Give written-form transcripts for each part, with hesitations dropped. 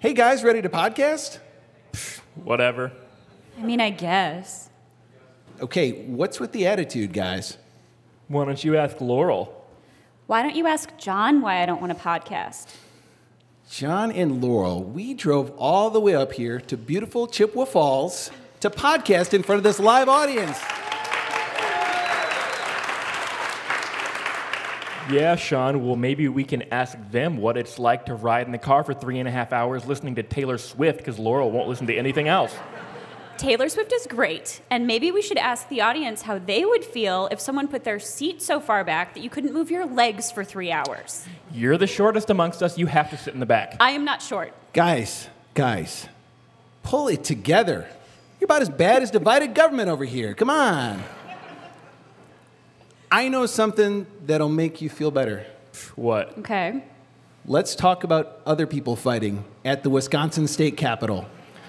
Hey guys, ready to podcast? Whatever. I mean, I guess. Okay, what's with the attitude, guys? Why don't you ask Laurel? Why don't you ask John why I don't want to podcast? John and Laurel, we drove all the way up here to beautiful Chippewa Falls to podcast in front of this live audience. Yeah, Sean, well, maybe we can ask them what it's like to ride in the car for 3.5 hours listening to Taylor Swift because Laurel won't listen to anything else. Taylor Swift is great, and maybe we should ask the audience how they would feel if someone put their seat so far back that you couldn't move your legs for 3 hours. You're the shortest amongst us. You have to sit in the back. I am not short. Guys, pull it together. You're about as bad as divided government over here. Come on. I know something that'll make you feel better. What? Okay. Let's talk about other people fighting at the Wisconsin State Capitol.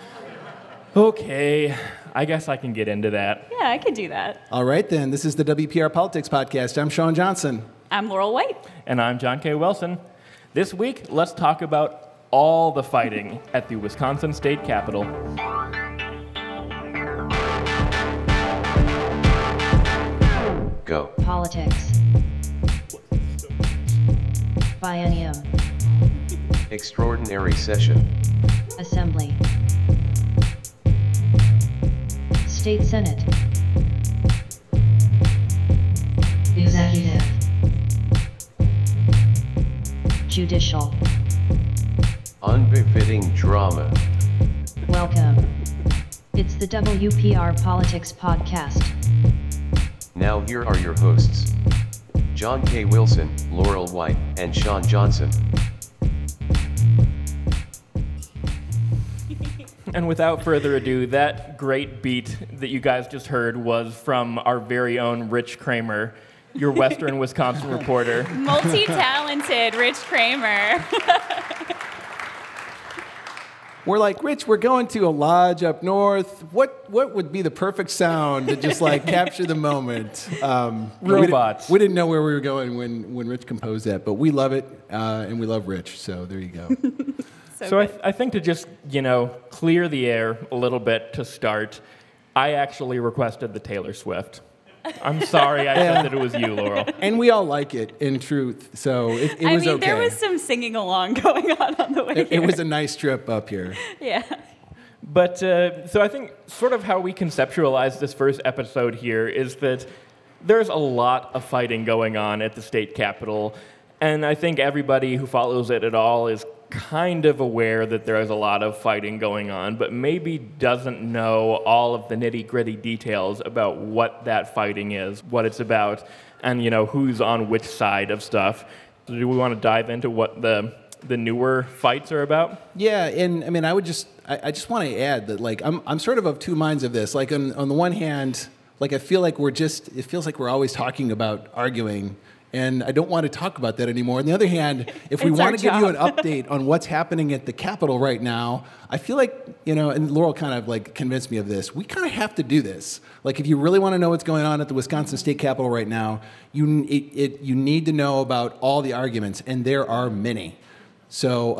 Okay, I guess I can get into that. Yeah, I could do that. All right, then. This is the WPR Politics Podcast. I'm Sean Johnson. I'm Laurel White. And I'm John K. Wilson. This week, let's talk about all the fighting at the Wisconsin State Capitol. Go. Politics. Biennium. Extraordinary session. Assembly. State Senate. Executive. Judicial. Unbefitting drama. Welcome. It's the WPR Politics Podcast. Now here are your hosts, John K. Wilson, Laurel White, and Sean Johnson. And without further ado, that great beat that you guys just heard was from our very own Rich Kramer, your Western Wisconsin reporter. Multi-talented Rich Kramer. We're like, Rich, we're going to a lodge up north. What would be the perfect sound to just like capture the moment? Robots. We didn't know where we were going when Rich composed that, but we love it, and we love Rich, so there you go. So I think to just, clear the air a little bit to start, I actually requested the Taylor Swift. I'm sorry I said that it was you, Laurel. And we all like it, in truth, so it was okay. There was some singing along going on the way here. It was a nice trip up here. Yeah. But, so I think sort of how we conceptualize this first episode here is that there's a lot of fighting going on at the state capitol, and I think everybody who follows it at all is kind of aware that there is a lot of fighting going on, but maybe doesn't know all of the nitty-gritty details about what that fighting is, what it's about, and who's on which side of stuff. So do we want to dive into what the newer fights are about? Yeah, and I mean, I just want to add that like I'm sort of two minds of this. Like on the one hand, like I feel like it feels like we're always talking about arguing. And I don't want to talk about that anymore. On the other hand, if we want to give you an update on what's happening at the Capitol right now, I feel like, and Laurel kind of like convinced me of this, we kind of have to do this. Like if you really want to know what's going on at the Wisconsin State Capitol right now, you need to know about all the arguments, and there are many. So,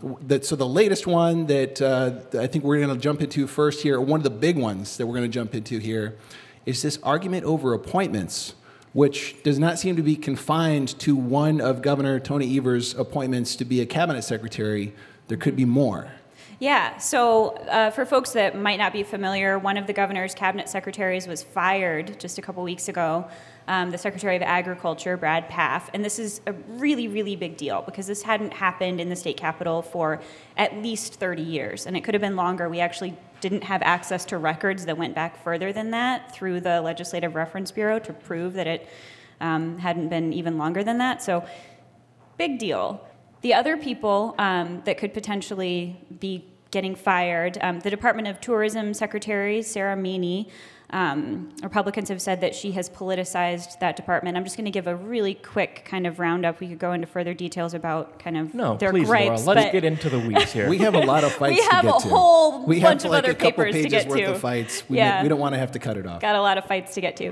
the latest one that I think we're going to jump into first here, or one of the big ones that we're going to jump into here, is this argument over appointments, which does not seem to be confined to one of Governor Tony Evers' appointments to be a cabinet secretary. There could be more. Yeah, so for folks that might not be familiar, one of the governor's cabinet secretaries was fired just a couple weeks ago, the Secretary of Agriculture, Brad Pfaff. And this is a really, really big deal because this hadn't happened in the state capitol for at least 30 years, and it could have been longer. We actually didn't have access to records that went back further than that through the Legislative Reference Bureau to prove that it hadn't been even longer than that. So big deal. The other people that could potentially be getting fired, the Department of Tourism Secretary, Sarah Meany, Republicans have said that she has politicized that department. I'm just going to give a really quick kind of roundup. We could go into further details about kind of their please, gripes. Laura, let's get into the weeds here. We have a lot of fights to get to. We have a whole we bunch have of other a couple papers to pages get worth to. of fights. We don't want to have to cut it off. Got a lot of fights to get to.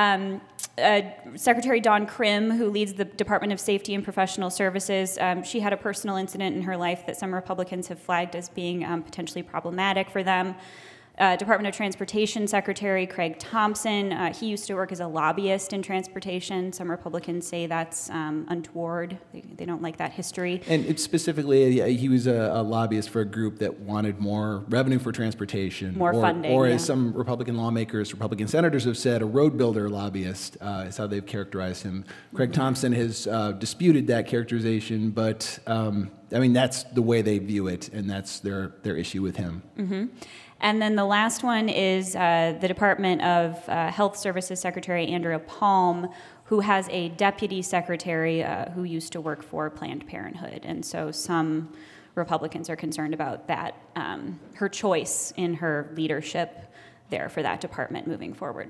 Secretary Dawn Krim, who leads the Department of Safety and Professional Services, she had a personal incident in her life that some Republicans have flagged as being potentially problematic for them. Department of Transportation Secretary Craig Thompson, he used to work as a lobbyist in transportation. Some Republicans say that's untoward. They don't like that history. And specifically, he was a lobbyist for a group that wanted more revenue for transportation. More funding. Or as some Republican lawmakers, Republican senators have said, a road builder lobbyist is how they've characterized him. Craig Thompson has disputed that characterization, but that's the way they view it, and that's their issue with him. Mm-hmm. And then the last one is the Department of Health Services Secretary Andrea Palm, who has a deputy secretary who used to work for Planned Parenthood. And so some Republicans are concerned about that, her choice in her leadership there for that department moving forward.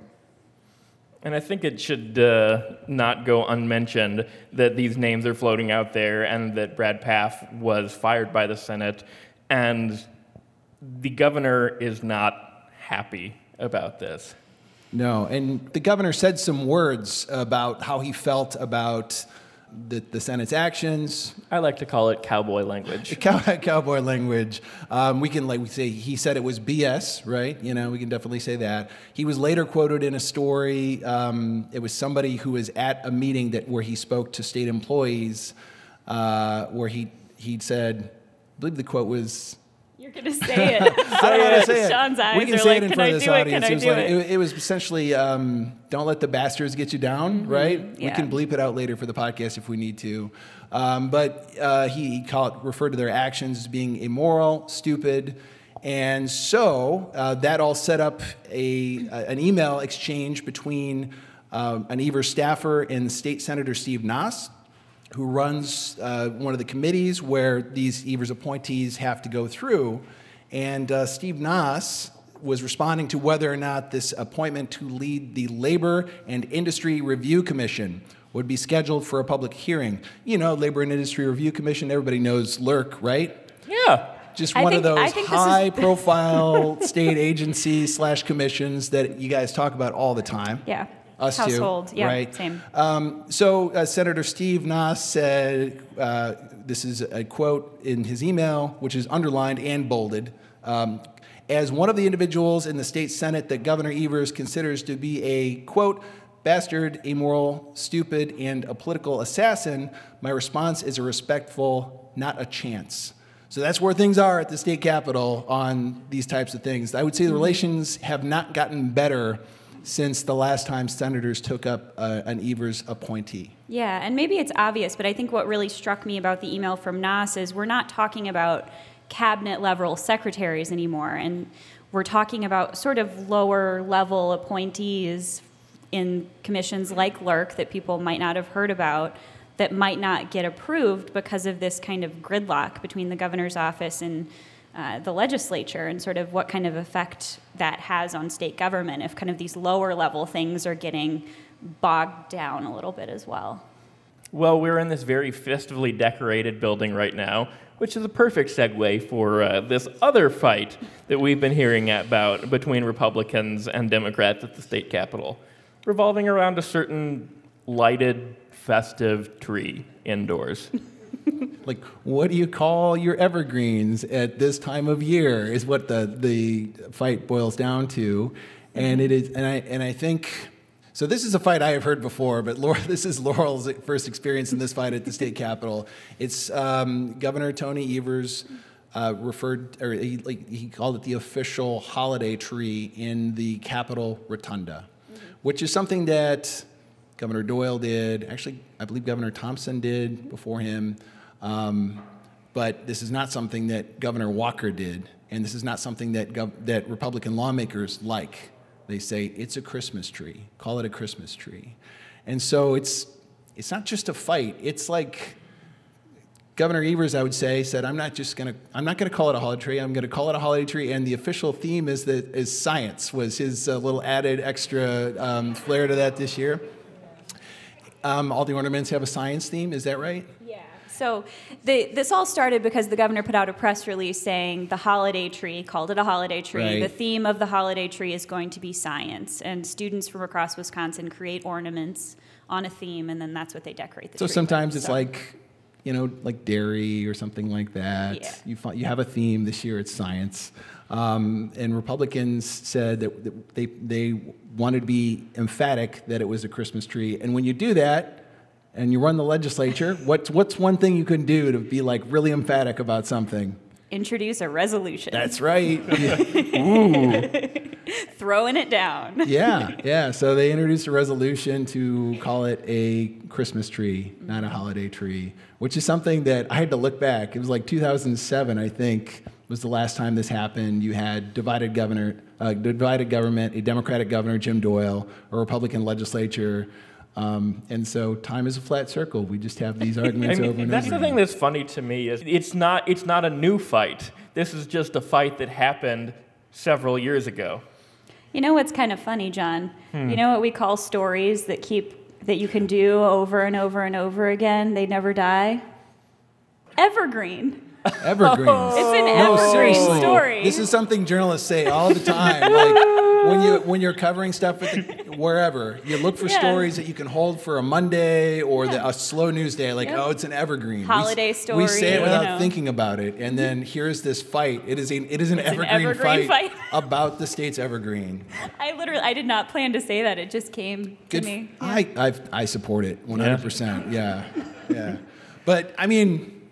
And I think it should not go unmentioned that these names are floating out there and that Brad Pfaff was fired by the Senate, and the governor is not happy about this. No, and the governor said some words about how he felt about the Senate's actions. I like to call it cowboy language. Cowboy language. We can say he said it was BS, right? We can definitely say that. He was later quoted in a story. It was somebody who was at a meeting where he spoke to state employees, where he said, I believe the quote was, "You're going to say it." I don't want to say it. Sean's eyes we can are say like, it in "Can front I of this do it? audience. Can I do it?" It was essentially, don't let the bastards get you down, right? Yeah. We can bleep it out later for the podcast if we need to. But he referred to their actions as being immoral, stupid, and so that all set up an email exchange between an Evers staffer and State Senator Steve Nass, who runs one of the committees where these Evers appointees have to go through. And Steve Nass was responding to whether or not this appointment to lead the Labor and Industry Review Commission would be scheduled for a public hearing. Labor and Industry Review Commission, everybody knows LIRC, right? Yeah. Just one of those high-profile state agencies / commissions that you guys talk about all the time. Yeah. Us Household, too, yeah, right? Same. So Senator Steve Nass said, this is a quote in his email, which is underlined and bolded, as one of the individuals in the state Senate that Governor Evers considers to be a, quote, bastard, immoral, stupid, and a political assassin, my response is a respectful, not a chance. So that's where things are at the state capitol on these types of things. I would say the relations have not gotten better since the last time senators took up an Evers appointee. Yeah, and maybe it's obvious, but I think what really struck me about the email from Nass is we're not talking about cabinet-level secretaries anymore, and we're talking about sort of lower-level appointees in commissions like LIRC that people might not have heard about that might not get approved because of this kind of gridlock between the governor's office and the legislature, and sort of what kind of effect that has on state government if kind of these lower level things are getting bogged down a little bit as well. Well, we're in this very festively decorated building right now, which is a perfect segue for this other fight that we've been hearing about between Republicans and Democrats at the state capitol, revolving around a certain lighted, festive tree indoors. Like, what do you call your evergreens at this time of year is what the fight boils down to. And it is, and I think, so this is a fight I have heard before, but this is Laurel's first experience in this fight at the state capitol. It's Governor Tony Evers he called it the official holiday tree in the Capitol Rotunda, which is something that Governor Doyle did. Actually, I believe Governor Thompson did before him. But this is not something that Governor Walker did, and this is not something that Republican lawmakers like. They say it's a Christmas tree. Call it a Christmas tree. And so it's not just a fight. It's like Governor Evers, I would say, said, I'm not going to call it a holiday tree. I'm going to call it a holiday tree, and the official theme is science. Was his little added extra flair to that this year. All the ornaments have a science theme. Is that right? Yeah. So this all started because the governor put out a press release saying the holiday tree, called it a holiday tree. Right. The theme of the holiday tree is going to be science, and students from across Wisconsin create ornaments on a theme, and then that's what they decorate the tree So sometimes with. it's like dairy or something like that. Yeah. You have a theme. This year it's science. And Republicans said that they wanted to be emphatic that it was a Christmas tree. And when you do that, and you run the legislature, what's one thing you can do to be like really emphatic about something? Introduce a resolution. That's right. Throwing it down. Yeah. So they introduced a resolution to call it a Christmas tree, not a holiday tree, which is something that I had to look back. It was like 2007, I think, was the last time this happened. You had divided government, a Democratic governor, Jim Doyle, a Republican legislature. And so time is a flat circle. We just have these arguments over and over. That's the thing that's funny to me is it's not a new fight. This is just a fight that happened several years ago. You know what's kind of funny, John? You know what we call stories that you can do over and over and over again? They never die? Evergreen. Evergreen. It's an evergreen story. This is something journalists say all the time. Like when you're covering stuff at wherever, you look for stories that you can hold for a Monday or a slow news day. Like, oh, it's an evergreen. Holiday story. We say it without thinking about it, and then here's this fight. It is an evergreen fight about the state's evergreen. I did not plan to say that. It just came to me. I support it 100%. Yeah. But I mean,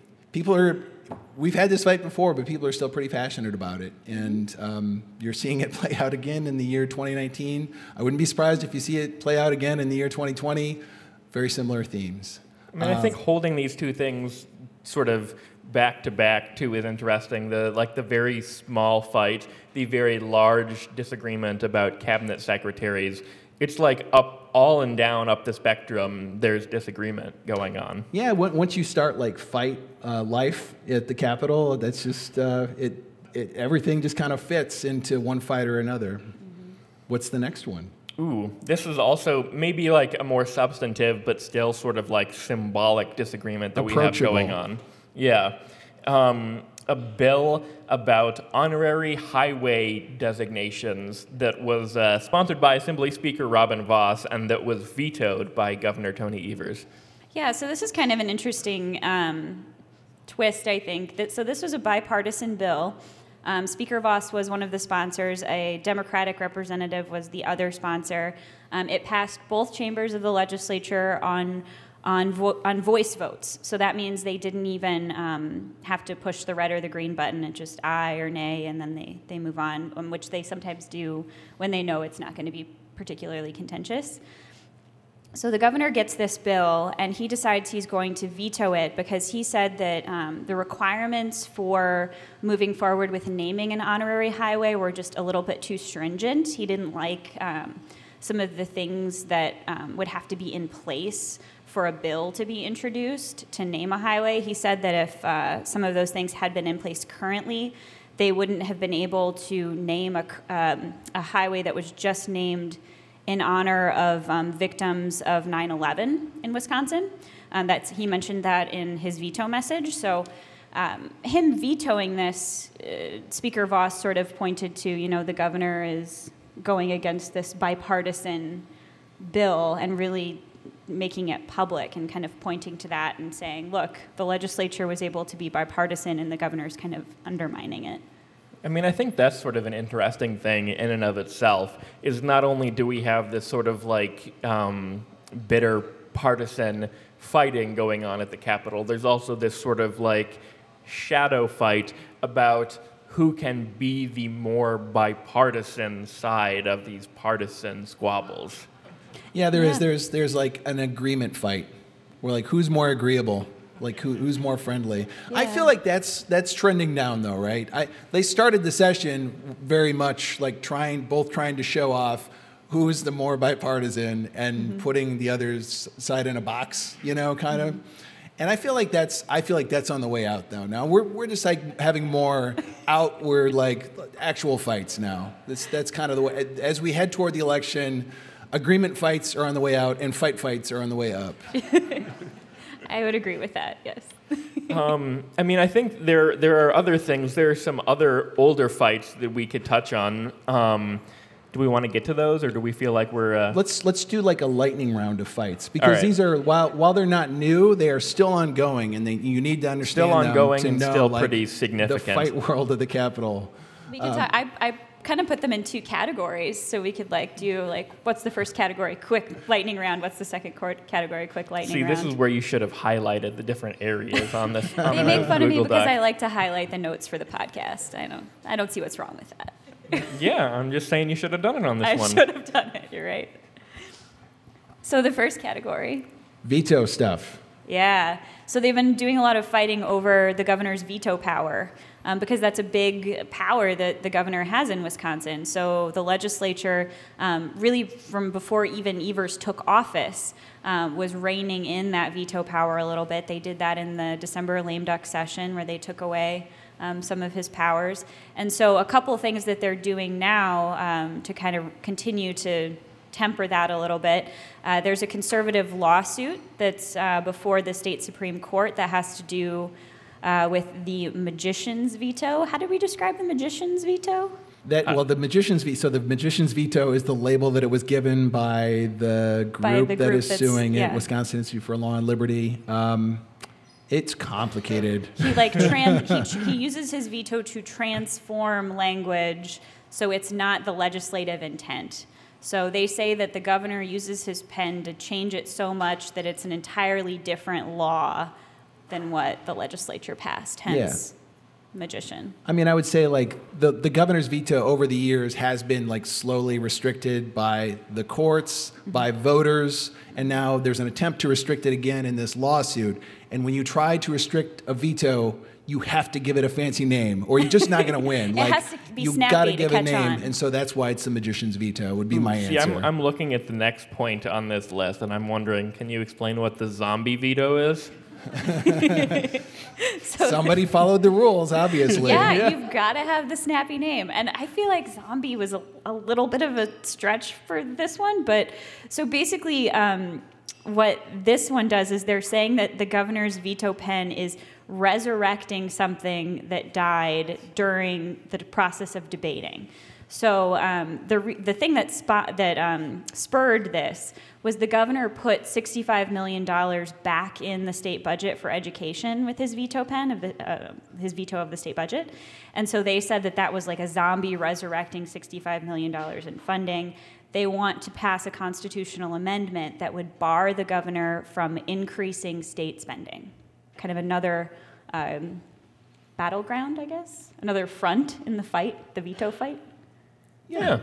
we've had this fight before, but people are still pretty passionate about it. And you're seeing it play out again in the year 2019. I wouldn't be surprised if you see it play out again in the year 2020. Very similar themes. I mean, I think holding these two things sort of back to back too is interesting. The very small fight, the very large disagreement about cabinet secretaries. It's like all and down up the spectrum, there's disagreement going on. Yeah, once you start fight life at the Capitol, that's just everything just kind of fits into one fight or another. What's the next one? Ooh, this is also maybe a more substantive, but still sort of symbolic disagreement that we have going on. Yeah. A bill about honorary highway designations that was sponsored by Assembly Speaker Robin Vos and that was vetoed by Governor Tony Evers. Yeah, so this is kind of an interesting twist, I think. So this was a bipartisan bill. Speaker Vos was one of the sponsors. A Democratic representative was the other sponsor. It passed both chambers of the legislature on voice votes. So that means they didn't even have to push the red or the green button. It's just aye or nay, and then they move on, which they sometimes do when they know it's not going to be particularly contentious. So the governor gets this bill, and he decides he's going to veto it because he said that the requirements for moving forward with naming an honorary highway were just a little bit too stringent. He didn't like some of the things that would have to be in place for a bill to be introduced to name a highway. He said that if some of those things had been in place currently, they wouldn't have been able to name a highway that was just named in honor of victims of 9/11 in Wisconsin. He mentioned that in his veto message. So him vetoing this, Speaker Vos sort of pointed to, the governor is going against this bipartisan bill and really making it public and kind of pointing to that and saying, look, the legislature was able to be bipartisan and the governor's kind of undermining it. I mean, I think that's sort of an interesting thing in and of itself, is not only do we have this sort of bitter partisan fighting going on at the Capitol, there's also this sort of shadow fight about who can be the more bipartisan side of these partisan squabbles. Yeah, there's an agreement fight where who's more agreeable, who's more friendly. Yeah. I feel like that's trending down though, right? They started the session very much trying to show off who is the more bipartisan and putting the other side in a box, kind of. And I feel like that's on the way out though. Now we're just like having more outward like actual fights now. That's kind of the way as we head toward the election. Agreement fights are on the way out, and fights are on the way up. I would agree with that. Yes. I mean, I think there are other things. There are some other older fights that we could touch on. Do we want to get to those, or do we feel like we're... Let's do like a lightning round of fights, because right. these are while they're not new, they are still ongoing, and you need to understand still ongoing them to and know, still like, pretty significant. The fight world of the Capitol. We can talk. I kind of put them in two categories, so we could like do like what's the first category, quick lightning round. What's the second category, quick lightning round. See, this is where you should have highlighted the different areas on this. They make fun of me because I like to highlight the notes for the podcast. I don't see what's wrong with that. Yeah, I'm just saying you should have done it on this one. I should have done it. You're right. So the first category. Veto stuff. Yeah. So they've been doing a lot of fighting over the governor's veto power because that's a big power that the governor has in Wisconsin. So the legislature, really from before even Evers took office, was reining in that veto power a little bit. They did that in the December lame duck session where they took away some of his powers. And so a couple of things that they're doing now to kind of continue to temper that a little bit. There's a conservative lawsuit that's before the state Supreme Court that has to do with the magician's veto. How do we describe the magician's veto? The magician's veto. So the magician's veto is the label that it was given by the group that is suing it, Wisconsin Institute for Law and Liberty. It's complicated. He uses his veto to transform language so it's not the legislative intent. So they say that the governor uses his pen to change it so much that it's an entirely different law than what the legislature passed, hence magician. I mean, I would say like the governor's veto over the years has been like slowly restricted by the courts, by voters, and now there's an attempt to restrict it again in this lawsuit. And when you try to restrict a veto, you have to give it a fancy name, or you're just not going to win. It has to be you snappy got to to give catch a name, on. and so that's why it's the magician's veto. Would be my answer. I'm looking at the next point on this list, and I'm wondering, can you explain what the zombie veto is? Somebody followed the rules, obviously. Yeah, you've got to have the snappy name. And I feel like zombie was a little bit of a stretch for this one. But so basically, what this one does is they're saying that the governor's veto pen is resurrecting something that died during the process of debating. So the thing that spurred this was the governor put $65 million back in the state budget for education with his veto pen of his veto of the state budget, and so they said that was like a zombie resurrecting $65 million in funding. They want to pass a constitutional amendment that would bar the governor from increasing state spending. Kind of another battleground, I guess, another front in the fight, the veto fight. Yeah.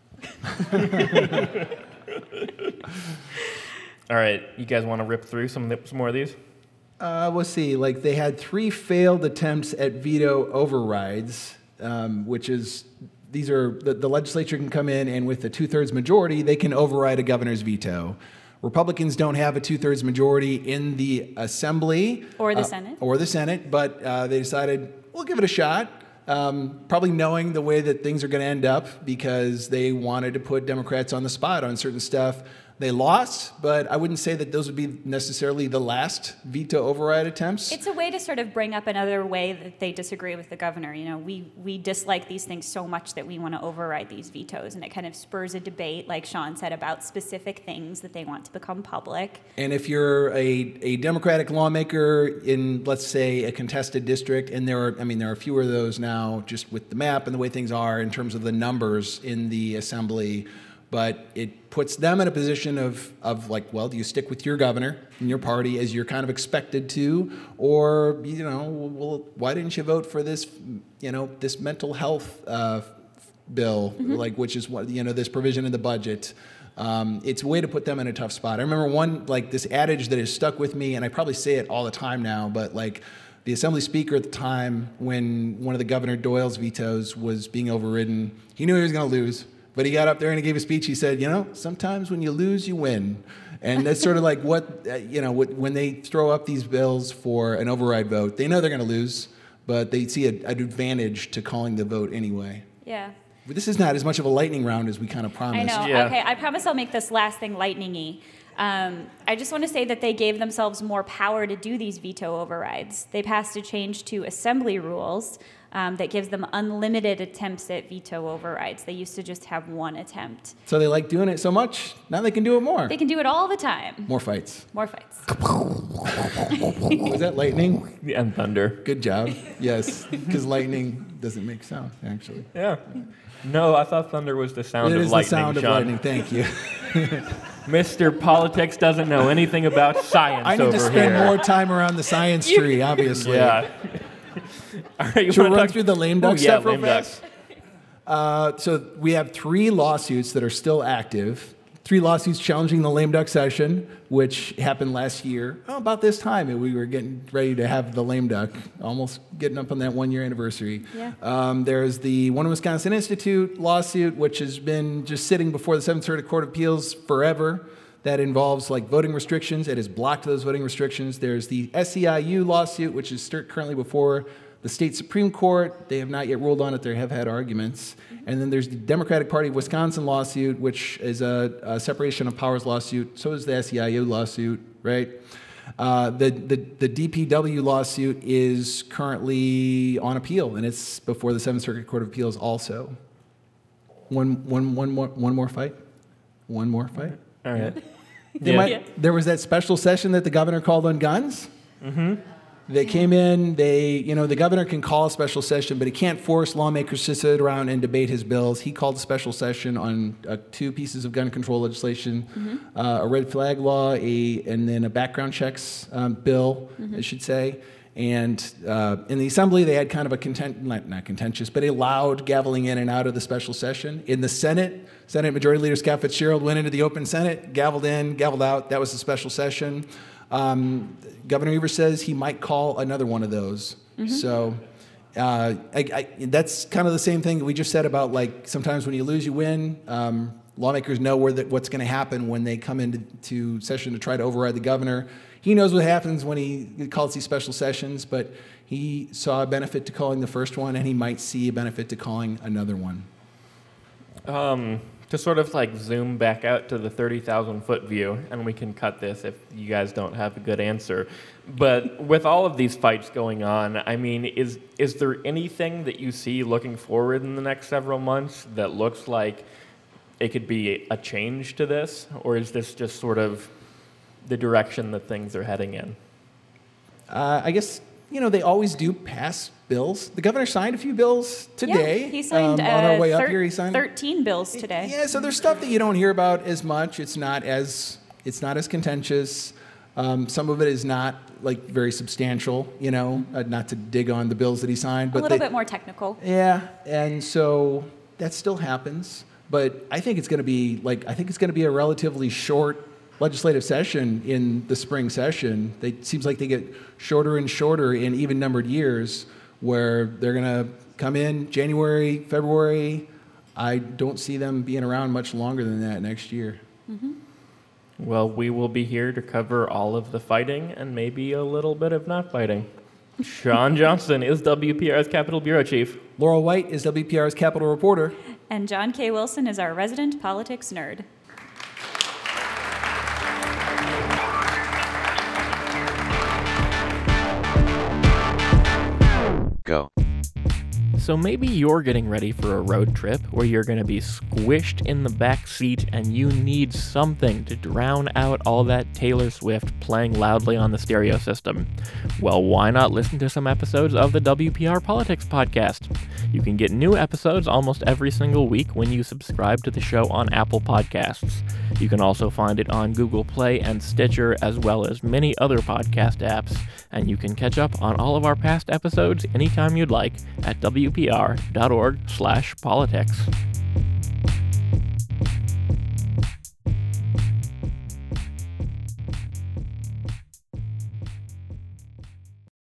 All right, you guys want to rip through some more of these? We'll see. Like they had 3 failed attempts at veto overrides, which is these are the legislature can come in and with a 2/3 majority they can override a governor's veto. Republicans don't have a 2/3 majority in the Assembly or the Senate, but they decided we'll give it a shot. Probably knowing the way that things are going to end up because they wanted to put Democrats on the spot on certain stuff. They lost, but I wouldn't say that those would be necessarily the last veto override attempts. It's a way to sort of bring up another way that they disagree with the governor. You know, we dislike these things so much that we want to override these vetoes, and it kind of spurs a debate, like Sean said, about specific things that they want to become public. And if you're a Democratic lawmaker in, let's say, a contested district, and there are fewer of those now just with the map and the way things are in terms of the numbers in the Assembly, but it puts them in a position of like, well, do you stick with your governor and your party as you're kind of expected to, or, well, why didn't you vote for this, this mental health bill, like, which is what, this provision in the budget. It's a way to put them in a tough spot. I remember this adage that has stuck with me, and I probably say it all the time now, but like the Assembly Speaker at the time when one of the Governor Doyle's vetoes was being overridden, he knew he was going to lose. But he got up there and he gave a speech. He said, sometimes when you lose, you win. And that's sort of like when they throw up these bills for an override vote, they know they're going to lose, but they see an advantage to calling the vote anyway. Yeah. But this is not as much of a lightning round as we kind of promised. I know. Yeah. Okay, I promise I'll make this last thing lightning-y. I just want to say that they gave themselves more power to do these veto overrides. They passed a change to assembly rules that gives them unlimited attempts at veto overrides. They used to just have one attempt. So they like doing it so much, now they can do it more. They can do it all the time. More fights. More fights. Was that lightning? And thunder. Good job. Yes, because lightning doesn't make sound, actually. Yeah. No, I thought thunder was the sound It of is lightning, the sound of Sean. lightning. Thank you. Mr. Politics doesn't know anything about science I need over to spend here. more time around the science tree, obviously. Yeah. All right, you Should we wanna run talk- through the lame duck Ooh, stuff yeah, real lame fast? So we have 3 lawsuits that are still active. 3 lawsuits challenging the lame duck session, which happened last year. About this time, and we were getting ready to have the lame duck, almost getting up on that 1-year anniversary. Yeah. There's the One Wisconsin Institute lawsuit, which has been just sitting before the 7th Circuit Court of Appeals forever. That involves like voting restrictions. It has blocked those voting restrictions. There's the SEIU lawsuit, which is currently before the state Supreme Court. They have not yet ruled on it. They have had arguments. And then there's the Democratic Party of Wisconsin lawsuit, which is a separation of powers lawsuit. So is the SEIU lawsuit, right? The DPW lawsuit is currently on appeal, and it's before the 7th Circuit Court of Appeals also. One more fight? One more fight? All right. There was that special session that the governor called on guns. Mm-hmm. They came in, the governor can call a special session, but he can't force lawmakers to sit around and debate his bills. He called a special session on 2 pieces of gun control legislation, a red flag law, and then a background checks bill, I should say. And in the assembly, they had kind of a not contentious, but a loud gaveling in and out of the special session. In the Senate Majority Leader Scott Fitzgerald went into the open Senate, gavelled in, gavelled out. That was the special session. Governor Evers says he might call another one of those. So that's kind of the same thing that we just said about, like, sometimes when you lose, you win. Lawmakers know what's going to happen when they come into session to try to override the governor. He knows what happens when he calls these special sessions, but he saw a benefit to calling the first one, and he might see a benefit to calling another one. To sort of like zoom back out to the 30,000-foot view, and we can cut this if you guys don't have a good answer. But with all of these fights going on, I mean, is there anything that you see looking forward in the next several months that looks like it could be a change to this? Or is this just sort of the direction that things are heading in? I guess, they always do pass bills. The governor signed a few bills today. Yeah, he signed on our way up here. He signed 13 bills today. Yeah, so there's stuff that you don't hear about as much. It's not as contentious. Some of it is not like very substantial. Not to dig on the bills that he signed, but a little bit more technical. Yeah, and so that still happens. But I think it's going to be a relatively short legislative session in the spring session. It seems like they get shorter and shorter in even-numbered years, where they're going to come in January, February. I don't see them being around much longer than that next year. Mm-hmm. Well, we will be here to cover all of the fighting and maybe a little bit of not fighting. Sean Johnson is WPR's Capitol Bureau Chief. Laurel White is WPR's Capitol Reporter. And John K. Wilson is our resident politics nerd. Go. So maybe you're getting ready for a road trip where you're going to be squished in the back seat and you need something to drown out all that Taylor Swift playing loudly on the stereo system. Well, why not listen to some episodes of the WPR Politics Podcast? You can get new episodes almost every single week when you subscribe to the show on Apple Podcasts. You can also find it on Google Play and Stitcher, as well as many other podcast apps, and you can catch up on all of our past episodes anytime you'd like at WPR.org/politics.